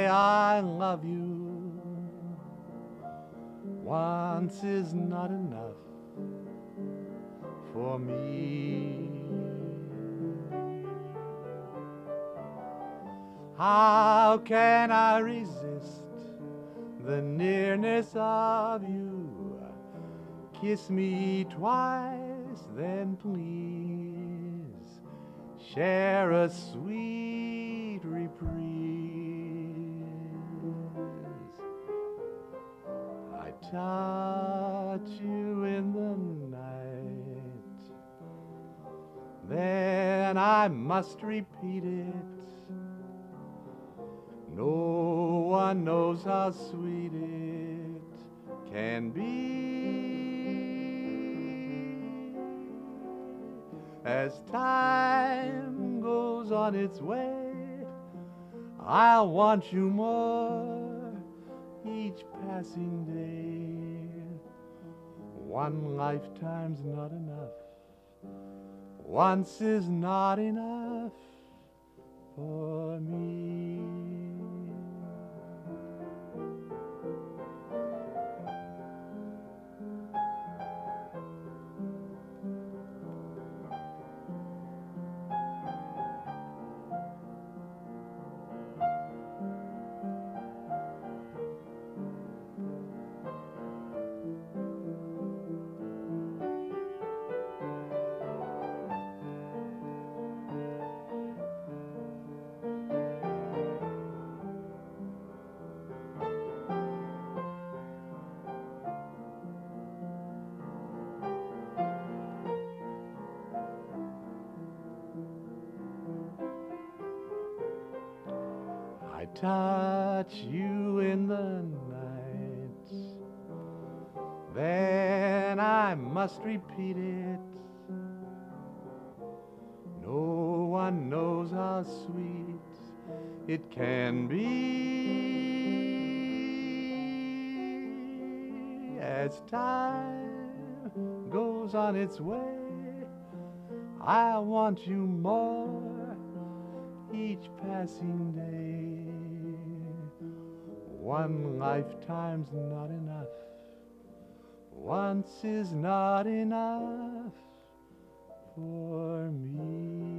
say I love you. Once is not enough for me. How can I resist the nearness of you? Kiss me twice, then please share a sweet reprise. I touch you in the night, then I must repeat it. No one knows how sweet it can be. As time goes on its way, I'll want you more each passing day. One lifetime's not enough. Once is not enough for me. I touch you in the night, then I must repeat it. No one knows how sweet it can be. As time goes on its way, I want you more each passing day. One lifetime's not enough. Once is not enough for me.